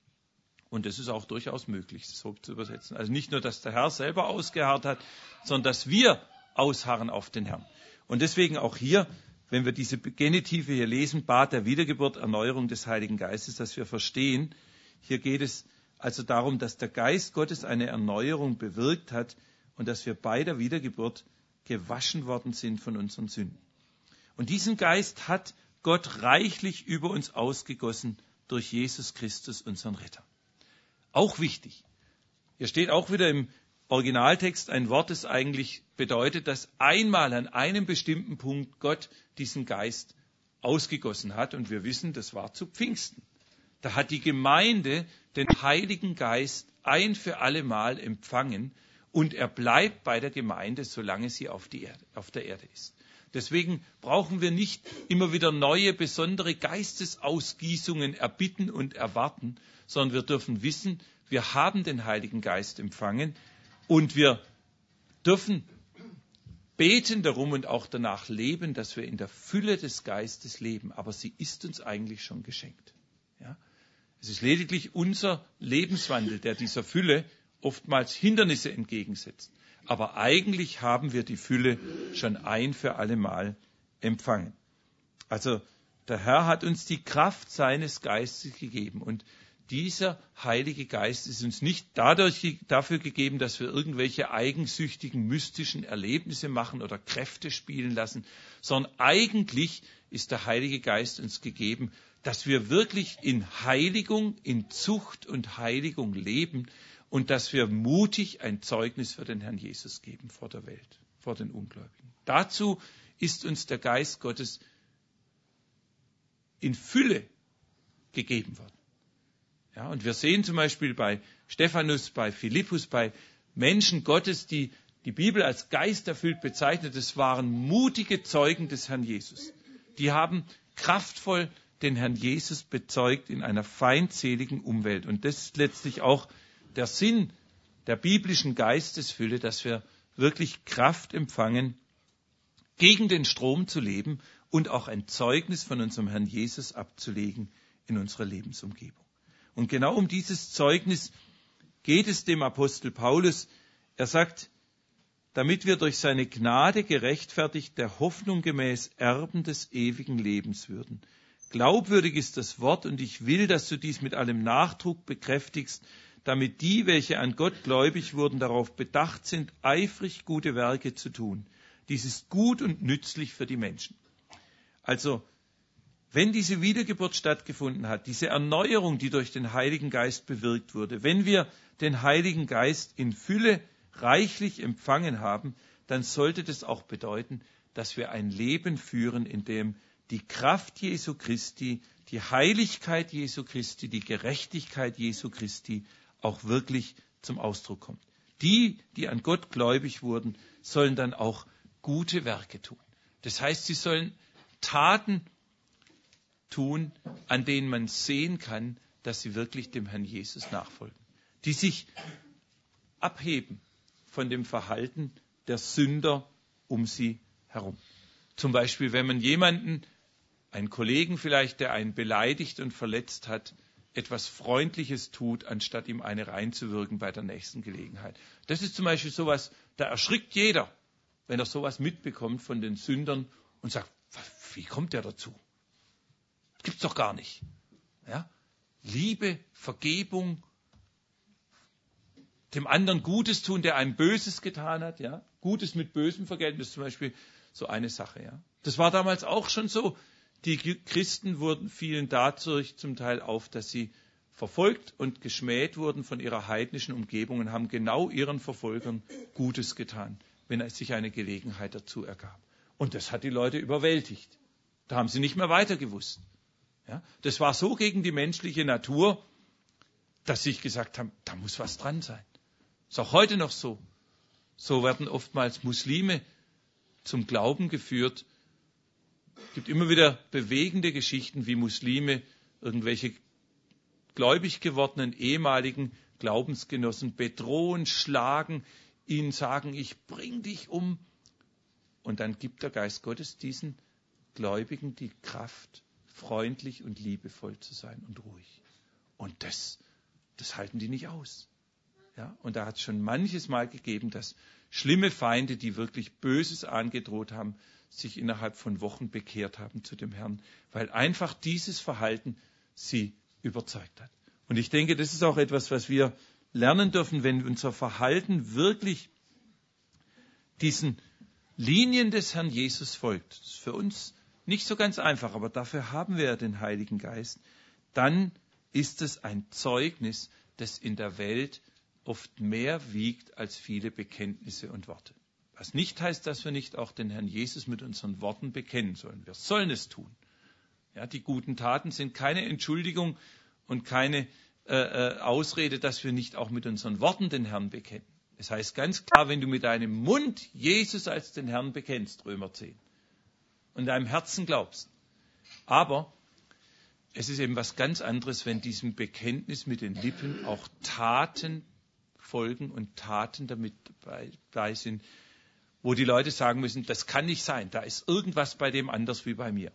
Und das ist auch durchaus möglich, so zu übersetzen. Also nicht nur, dass der Herr selber ausgeharrt hat, sondern dass wir ausharren auf den Herrn. Und deswegen auch hier, wenn wir diese Genitive hier lesen, Bad der Wiedergeburt, Erneuerung des Heiligen Geistes, dass wir verstehen, hier geht es also darum, dass der Geist Gottes eine Erneuerung bewirkt hat und dass wir bei der Wiedergeburt gewaschen worden sind von unseren Sünden. Und diesen Geist hat Gott reichlich über uns ausgegossen durch Jesus Christus, unseren Retter. Auch wichtig. Hier steht auch wieder im Originaltext ein Wort, das eigentlich bedeutet, dass einmal an einem bestimmten Punkt Gott diesen Geist ausgegossen hat. Und wir wissen, das war zu Pfingsten. Da hat die Gemeinde den Heiligen Geist ein für alle Mal empfangen und er bleibt bei der Gemeinde, solange sie auf, die Erde, auf der Erde ist. Deswegen brauchen wir nicht immer wieder neue, besondere Geistesausgießungen erbitten und erwarten, sondern wir dürfen wissen, wir haben den Heiligen Geist empfangen und wir dürfen beten darum und auch danach leben, dass wir in der Fülle des Geistes leben. Aber sie ist uns eigentlich schon geschenkt. Ja? Es ist lediglich unser Lebenswandel, der dieser Fülle oftmals Hindernisse entgegensetzt. Aber eigentlich haben wir die Fülle schon ein für alle Mal empfangen. Also der Herr hat uns die Kraft seines Geistes gegeben. Und dieser Heilige Geist ist uns nicht dadurch dafür gegeben, dass wir irgendwelche eigensüchtigen, mystischen Erlebnisse machen oder Kräfte spielen lassen, sondern eigentlich ist der Heilige Geist uns gegeben, dass wir wirklich in Heiligung, in Zucht und Heiligung leben und dass wir mutig ein Zeugnis für den Herrn Jesus geben vor der Welt, vor den Ungläubigen. Dazu ist uns der Geist Gottes in Fülle gegeben worden. Ja, und wir sehen zum Beispiel bei Stephanus, bei Philippus, bei Menschen Gottes, die die Bibel als geisterfüllt bezeichnet, es waren mutige Zeugen des Herrn Jesus. Die haben kraftvoll den Herrn Jesus bezeugt in einer feindseligen Umwelt. Und das ist letztlich auch der Sinn der biblischen Geistesfülle, dass wir wirklich Kraft empfangen, gegen den Strom zu leben und auch ein Zeugnis von unserem Herrn Jesus abzulegen in unserer Lebensumgebung. Und genau um dieses Zeugnis geht es dem Apostel Paulus. Er sagt, damit wir durch seine Gnade gerechtfertigt der Hoffnung gemäß Erben des ewigen Lebens würden. Glaubwürdig ist das Wort und ich will, dass du dies mit allem Nachdruck bekräftigst, damit die, welche an Gott gläubig wurden, darauf bedacht sind, eifrig gute Werke zu tun. Dies ist gut und nützlich für die Menschen. Also, wenn diese Wiedergeburt stattgefunden hat, diese Erneuerung, die durch den Heiligen Geist bewirkt wurde, wenn wir den Heiligen Geist in Fülle reichlich empfangen haben, dann sollte das auch bedeuten, dass wir ein Leben führen, in dem die Kraft Jesu Christi, die Heiligkeit Jesu Christi, die Gerechtigkeit Jesu Christi auch wirklich zum Ausdruck kommt. Die, die an Gott gläubig wurden, sollen dann auch gute Werke tun. Das heißt, sie sollen Taten tun, an denen man sehen kann, dass sie wirklich dem Herrn Jesus nachfolgen. Die sich abheben von dem Verhalten der Sünder um sie herum. Zum Beispiel, wenn man jemanden, einen Kollegen vielleicht, der einen beleidigt und verletzt hat, etwas Freundliches tut, anstatt ihm eine reinzuwirken bei der nächsten Gelegenheit. Das ist zum Beispiel sowas, da erschrickt jeder, wenn er sowas mitbekommt von den Sündern und sagt, wie kommt der dazu? Gibt's doch gar nicht. Ja? Liebe, Vergebung, dem anderen Gutes tun, der einem Böses getan hat. Ja? Gutes mit Bösem vergelten, das ist zum Beispiel so eine Sache. Ja? Das war damals auch schon so. Die Christen wurden, fielen dadurch zum Teil auf, dass sie verfolgt und geschmäht wurden von ihrer heidnischen Umgebung und haben genau ihren Verfolgern Gutes getan, wenn es sich eine Gelegenheit dazu ergab. Und das hat die Leute überwältigt. Da haben sie nicht mehr weiter gewusst. Ja, das war so gegen die menschliche Natur, dass sie gesagt haben, da muss was dran sein. Ist auch heute noch so. So werden oftmals Muslime zum Glauben geführt. Es gibt immer wieder bewegende Geschichten, wie Muslime irgendwelche gläubig gewordenen ehemaligen Glaubensgenossen bedrohen, schlagen, ihnen sagen, ich bring dich um. Und dann gibt der Geist Gottes diesen Gläubigen die Kraft, freundlich und liebevoll zu sein und ruhig. Und das, das halten die nicht aus. Ja? Und da hat es schon manches Mal gegeben, dass schlimme Feinde, die wirklich Böses angedroht haben, sich innerhalb von Wochen bekehrt haben zu dem Herrn, weil einfach dieses Verhalten sie überzeugt hat. Und ich denke, das ist auch etwas, was wir lernen dürfen, wenn unser Verhalten wirklich diesen Linien des Herrn Jesus folgt. Das ist für uns nicht so ganz einfach, aber dafür haben wir ja den Heiligen Geist. Dann ist es ein Zeugnis, das in der Welt oft mehr wiegt als viele Bekenntnisse und Worte. Was nicht heißt, dass wir nicht auch den Herrn Jesus mit unseren Worten bekennen sollen. Wir sollen es tun. Ja, die guten Taten sind keine Entschuldigung und keine äh, äh, Ausrede, dass wir nicht auch mit unseren Worten den Herrn bekennen. Es heißt ganz klar, wenn du mit deinem Mund Jesus als den Herrn bekennst, Römer zehn, und deinem Herzen glaubst. Aber es ist eben was ganz anderes, wenn diesem Bekenntnis mit den Lippen auch Taten folgen und Taten damit bei sind, wo die Leute sagen müssen, das kann nicht sein, da ist irgendwas bei dem anders wie bei mir.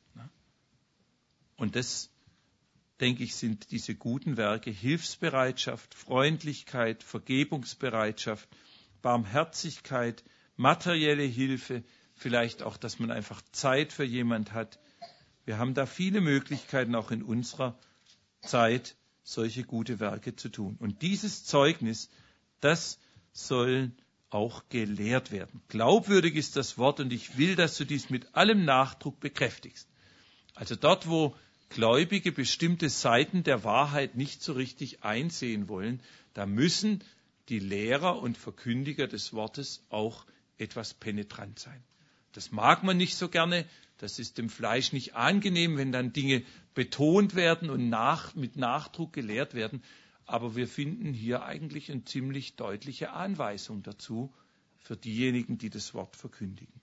Und das, denke ich, sind diese guten Werke: Hilfsbereitschaft, Freundlichkeit, Vergebungsbereitschaft, Barmherzigkeit, materielle Hilfe, vielleicht auch, dass man einfach Zeit für jemand hat. Wir haben da viele Möglichkeiten, auch in unserer Zeit solche gute Werke zu tun. Und dieses Zeugnis, das soll auch gelehrt werden. Glaubwürdig ist das Wort, und ich will, dass du dies mit allem Nachdruck bekräftigst. Also dort, wo Gläubige bestimmte Seiten der Wahrheit nicht so richtig einsehen wollen, da müssen die Lehrer und Verkündiger des Wortes auch etwas penetrant sein. Das mag man nicht so gerne, das ist dem Fleisch nicht angenehm, wenn dann Dinge betont werden und nach, mit Nachdruck gelehrt werden. Aber wir finden hier eigentlich eine ziemlich deutliche Anweisung dazu für diejenigen, die das Wort verkündigen.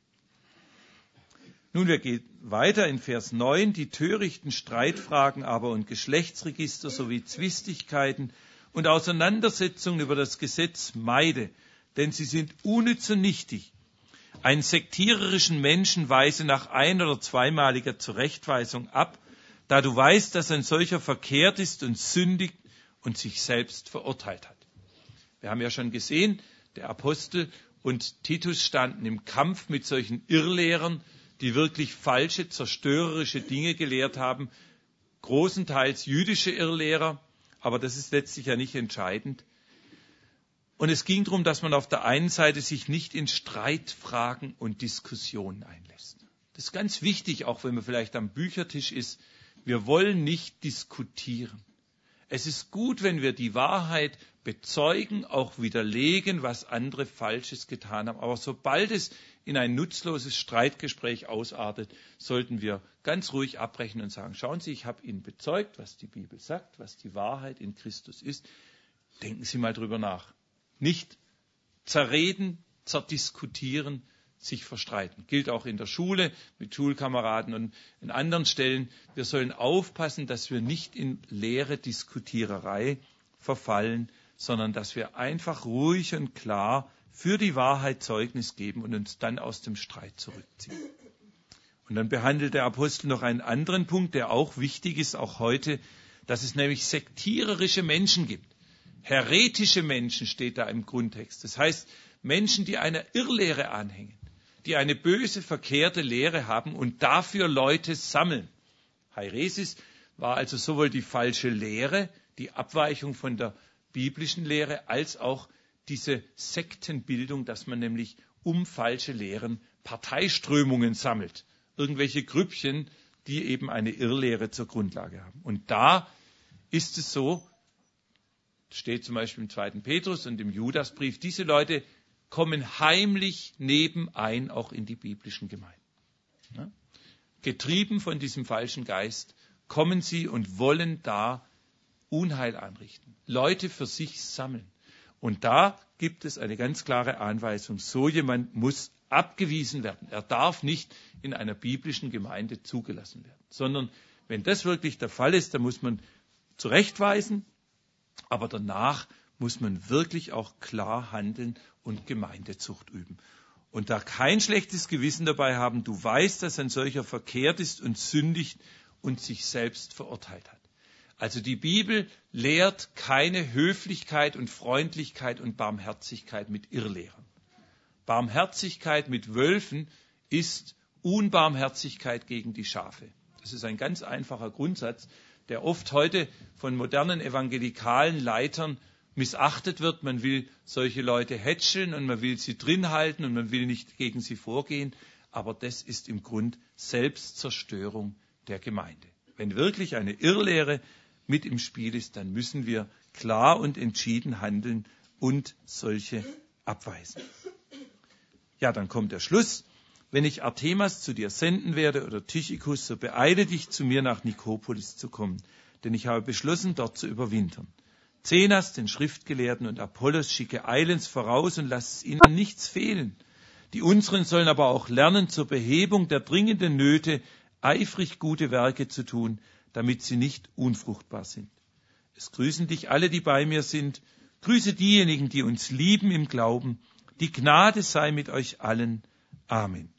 Nun, wir gehen weiter in Vers neun. Die törichten Streitfragen aber und Geschlechtsregister sowie Zwistigkeiten und Auseinandersetzungen über das Gesetz meide, denn sie sind unnütz und nichtig. Einen sektiererischen Menschen weise nach ein- oder zweimaliger Zurechtweisung ab, da du weißt, dass ein solcher verkehrt ist und sündigt und sich selbst verurteilt hat. Wir haben ja schon gesehen, der Apostel und Titus standen im Kampf mit solchen Irrlehrern, die wirklich falsche, zerstörerische Dinge gelehrt haben, großenteils jüdische Irrlehrer, aber das ist letztlich ja nicht entscheidend. Und es ging darum, dass man auf der einen Seite sich nicht in Streitfragen und Diskussionen einlässt. Das ist ganz wichtig, auch wenn man vielleicht am Büchertisch ist. Wir wollen nicht diskutieren. Es ist gut, wenn wir die Wahrheit bezeugen, auch widerlegen, was andere Falsches getan haben. Aber sobald es in ein nutzloses Streitgespräch ausartet, sollten wir ganz ruhig abbrechen und sagen, schauen Sie, ich habe Ihnen bezeugt, was die Bibel sagt, was die Wahrheit in Christus ist. Denken Sie mal drüber nach. Nicht zerreden, zerdiskutieren, sich verstreiten. Gilt auch in der Schule, mit Schulkameraden und in anderen Stellen. Wir sollen aufpassen, dass wir nicht in leere Diskutiererei verfallen, sondern dass wir einfach ruhig und klar für die Wahrheit Zeugnis geben und uns dann aus dem Streit zurückziehen. Und dann behandelt der Apostel noch einen anderen Punkt, der auch wichtig ist, auch heute, dass es nämlich sektiererische Menschen gibt. Häretische Menschen steht da im Grundtext. Das heißt, Menschen, die einer Irrlehre anhängen, die eine böse, verkehrte Lehre haben und dafür Leute sammeln. Häresis war also sowohl die falsche Lehre, die Abweichung von der biblischen Lehre, als auch diese Sektenbildung, dass man nämlich um falsche Lehren Parteiströmungen sammelt. Irgendwelche Grüppchen, die eben eine Irrlehre zur Grundlage haben. Und da ist es so, steht zum Beispiel im zweiten Petrus und im Judasbrief, diese Leute kommen heimlich nebenein auch in die biblischen Gemeinden. Ja? Getrieben von diesem falschen Geist kommen sie und wollen da Unheil anrichten, Leute für sich sammeln. Und da gibt es eine ganz klare Anweisung, so jemand muss abgewiesen werden. Er darf nicht in einer biblischen Gemeinde zugelassen werden, sondern wenn das wirklich der Fall ist, dann muss man zurechtweisen, aber danach muss man wirklich auch klar handeln und Gemeindezucht üben. Und da kein schlechtes Gewissen dabei haben, du weißt, dass ein solcher verkehrt ist und sündigt und sich selbst verurteilt hat. Also die Bibel lehrt keine Höflichkeit und Freundlichkeit und Barmherzigkeit mit Irrlehrern. Barmherzigkeit mit Wölfen ist Unbarmherzigkeit gegen die Schafe. Das ist ein ganz einfacher Grundsatz, der oft heute von modernen evangelikalen Leitern missachtet wird. Man will solche Leute hätscheln und man will sie drin halten und man will nicht gegen sie vorgehen. Aber das ist im Grund Selbstzerstörung der Gemeinde. Wenn wirklich eine Irrlehre mit im Spiel ist, dann müssen wir klar und entschieden handeln und solche abweisen. Ja, dann kommt der Schluss. Wenn ich Artemas zu dir senden werde oder Tychicus, so beeile dich, zu mir nach Nikopolis zu kommen, denn ich habe beschlossen, dort zu überwintern. Zenas, den Schriftgelehrten, und Apollos schicke eilends voraus und lass es ihnen an nichts fehlen. Die unseren sollen aber auch lernen, zur Behebung der dringenden Nöte eifrig gute Werke zu tun, damit sie nicht unfruchtbar sind. Es grüßen dich alle, die bei mir sind. Grüße diejenigen, die uns lieben im Glauben. Die Gnade sei mit euch allen. Amen.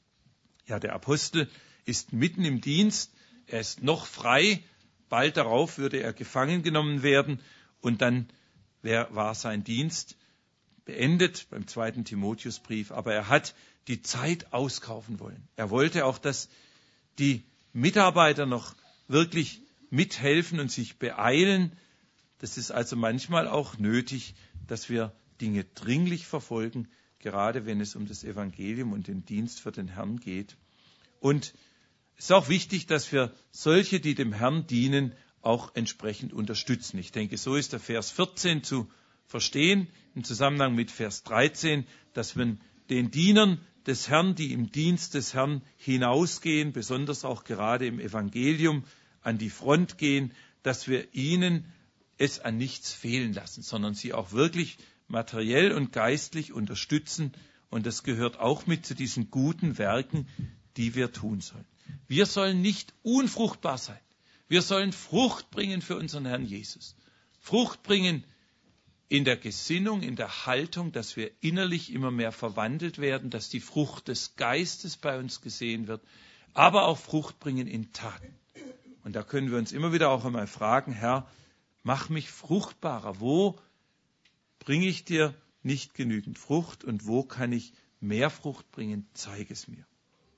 Ja, der Apostel ist mitten im Dienst. Er ist noch frei. Bald darauf würde er gefangen genommen werden. Und dann war sein Dienst beendet beim zweiten Timotheusbrief. Aber er hat die Zeit auskaufen wollen. Er wollte auch, dass die Mitarbeiter noch wirklich mithelfen und sich beeilen. Das ist also manchmal auch nötig, dass wir Dinge dringlich verfolgen, gerade wenn es um das Evangelium und den Dienst für den Herrn geht. Und es ist auch wichtig, dass wir solche, die dem Herrn dienen, auch entsprechend unterstützen. Ich denke, so ist der Vers vierzehn zu verstehen, im Zusammenhang mit Vers dreizehn, dass wir den Dienern des Herrn, die im Dienst des Herrn hinausgehen, besonders auch gerade im Evangelium, an die Front gehen, dass wir ihnen es an nichts fehlen lassen, sondern sie auch wirklich materiell und geistlich unterstützen. Und das gehört auch mit zu diesen guten Werken, die wir tun sollen. Wir sollen nicht unfruchtbar sein. Wir sollen Frucht bringen für unseren Herrn Jesus. Frucht bringen in der Gesinnung, in der Haltung, dass wir innerlich immer mehr verwandelt werden, dass die Frucht des Geistes bei uns gesehen wird, aber auch Frucht bringen in Taten. Und da können wir uns immer wieder auch einmal fragen, Herr, mach mich fruchtbarer. Wo bringe ich dir nicht genügend Frucht und wo kann ich mehr Frucht bringen? Zeig es mir.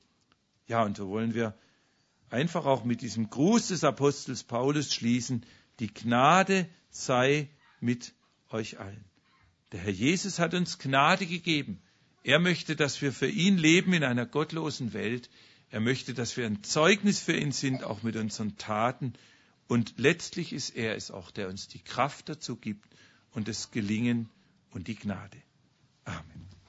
Ja, und so wollen wir einfach auch mit diesem Gruß des Apostels Paulus schließen. Die Gnade sei mit euch allen. Der Herr Jesus hat uns Gnade gegeben. Er möchte, dass wir für ihn leben in einer gottlosen Welt. Er möchte, dass wir ein Zeugnis für ihn sind, auch mit unseren Taten. Und letztlich ist er es auch, der uns die Kraft dazu gibt und das Gelingen und die Gnade. Amen.